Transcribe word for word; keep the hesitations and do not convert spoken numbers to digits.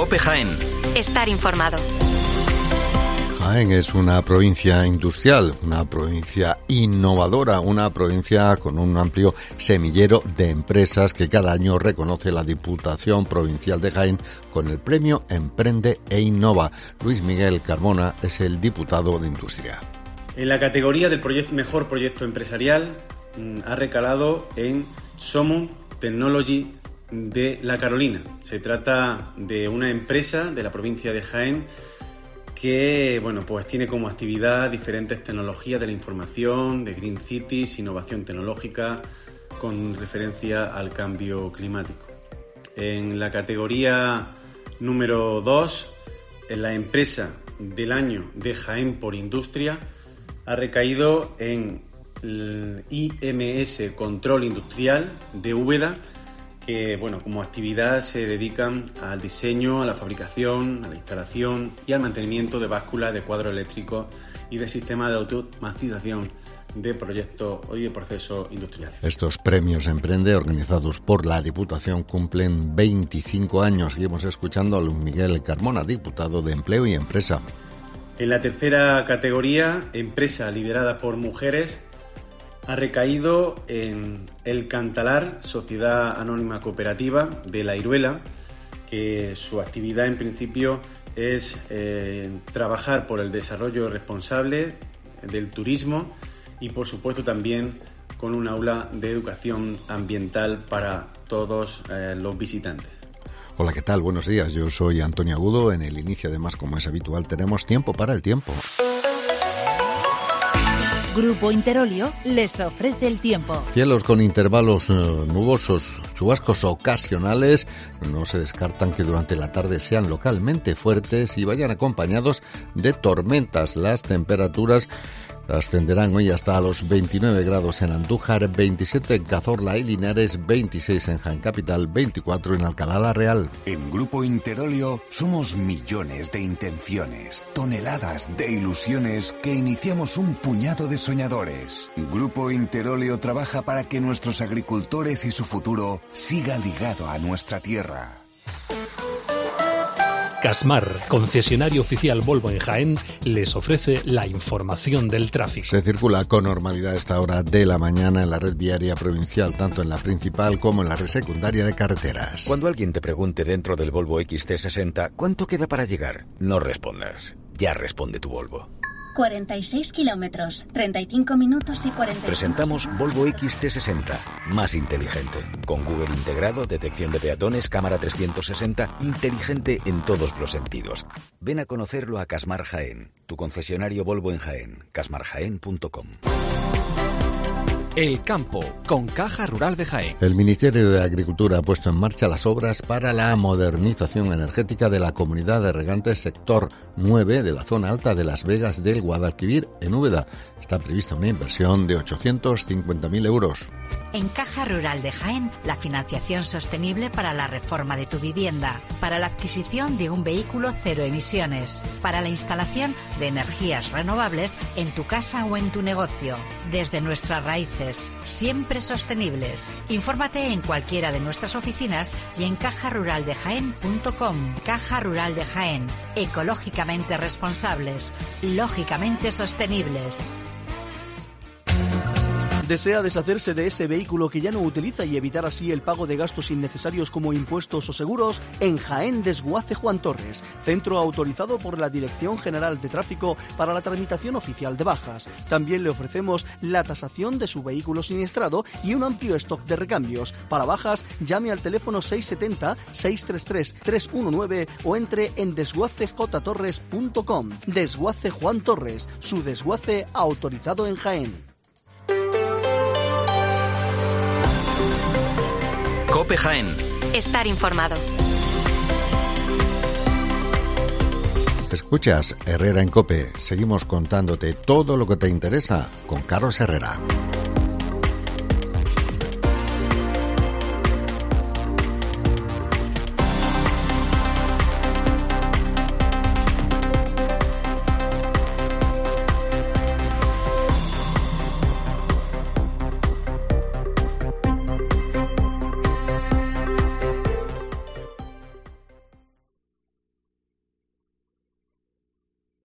COPE Jaén. Estar informado. Jaén es una provincia industrial, una provincia innovadora, una provincia con un amplio semillero de empresas que cada año reconoce la Diputación Provincial de Jaén con el premio Emprende e Innova. Luis Miguel Carmona es el diputado de Industria. En la categoría del proyecto, mejor proyecto empresarial ha recalado en Somos Technology de La Carolina. Se trata de una empresa de la provincia de Jaén que bueno, pues tiene como actividad diferentes tecnologías de la información, de Green Cities, innovación tecnológica con referencia al cambio climático. En la categoría número dos, en la empresa del año de Jaén por Industria, ha recaído en el I M S Control Industrial de Úbeda, que bueno, como actividad se dedican al diseño, a la fabricación, a la instalación y al mantenimiento de básculas de cuadros eléctricos y de sistemas de automatización de proyectos y de procesos industriales. Estos premios Emprende, organizados por la Diputación, cumplen veinticinco años. Seguimos escuchando a Luis Miguel Carmona, diputado de Empleo y Empresa. En la tercera categoría, empresa liderada por mujeres, ha recaído en El Cantalar, Sociedad Anónima Cooperativa de La Iruela, que su actividad en principio es eh, trabajar por el desarrollo responsable del turismo y por supuesto también con un aula de educación ambiental para todos eh, los visitantes. Hola, ¿qué tal? Buenos días, yo soy Antonio Agudo. En el inicio, además, como es habitual, tenemos tiempo para el tiempo. Grupo Interolio les ofrece el tiempo. Cielos con intervalos eh, nubosos, chubascos ocasionales. No se descartan que durante la tarde sean localmente fuertes y vayan acompañados de tormentas. Las temperaturas ascenderán hoy hasta los veintinueve grados en Andújar, veintisiete en Cazorla y Linares, veintiséis en Jaén Capital, veinticuatro en Alcalá la Real. En Grupo Interolio somos millones de intenciones, toneladas de ilusiones que iniciamos un puñado de soñadores. Grupo Interolio trabaja para que nuestros agricultores y su futuro siga ligado a nuestra tierra. Casmar, concesionario oficial Volvo en Jaén, les ofrece la información del tráfico. Se circula con normalidad a esta hora de la mañana en la red viaria provincial, tanto en la principal como en la red secundaria de carreteras. Cuando alguien te pregunte dentro del Volvo X C sesenta, ¿cuánto queda para llegar? No respondas. Ya responde tu Volvo. cuarenta y seis kilómetros, treinta y cinco minutos y cuarenta. Presentamos Volvo X C sesenta, más inteligente. Con Google integrado, detección de peatones, cámara trescientos sesenta, inteligente en todos los sentidos. Ven a conocerlo a Casmar Jaén, tu concesionario Volvo en Jaén, casmar jaén punto com. El campo, con Caja Rural de Jaén. El Ministerio de Agricultura ha puesto en marcha las obras para la modernización energética de la comunidad de regantes sector nueve de la zona alta de Las Vegas del Guadalquivir, en Úbeda. Está prevista una inversión de ochocientos cincuenta mil euros. En Caja Rural de Jaén, la financiación sostenible para la reforma de tu vivienda, para la adquisición de un vehículo cero emisiones, para la instalación de energías renovables en tu casa o en tu negocio, desde nuestras raíces, siempre sostenibles. Infórmate en cualquiera de nuestras oficinas y en caja rural de jaén punto com. Caja Rural de Jaén, ecológicamente responsables, lógicamente sostenibles. ¿Desea deshacerse de ese vehículo que ya no utiliza y evitar así el pago de gastos innecesarios como impuestos o seguros? En Jaén Desguace Juan Torres, centro autorizado por la Dirección General de Tráfico para la tramitación oficial de bajas. También le ofrecemos la tasación de su vehículo siniestrado y un amplio stock de recambios. Para bajas, llame al teléfono seis siete cero, seis tres tres, tres uno nueve o entre en desguace j torres punto com. Desguace Juan Torres, su desguace autorizado en Jaén. COPE Jaén. Estar informado. Escuchas Herrera en COPE. Seguimos contándote todo lo que te interesa con Carlos Herrera.